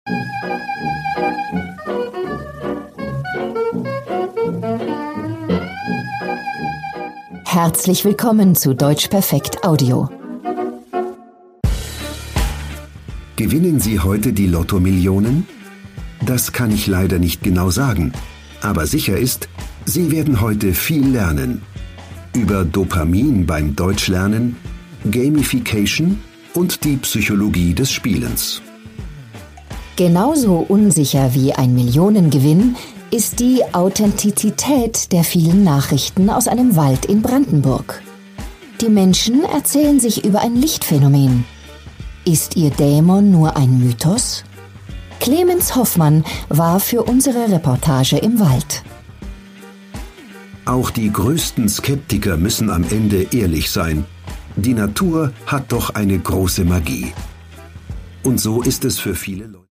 Herzlich willkommen zu Deutsch Perfekt Audio. Gewinnen Sie heute die Lotto-Millionen? Das kann ich leider nicht genau sagen, aber sicher ist, Sie werden heute viel lernen. Über Dopamin beim Deutschlernen, Gamification und die Psychologie des Spielens. Genauso unsicher wie ein Millionengewinn ist die Authentizität der vielen Nachrichten aus einem Wald in Brandenburg. Die Menschen erzählen sich über ein Lichtphänomen. Ist ihr Dämon nur ein Mythos? Clemens Hoffmann war für unsere Reportage im Wald. Auch die größten Skeptiker müssen am Ende ehrlich sein. Die Natur hat doch eine große Magie. Und so ist es für viele Leute.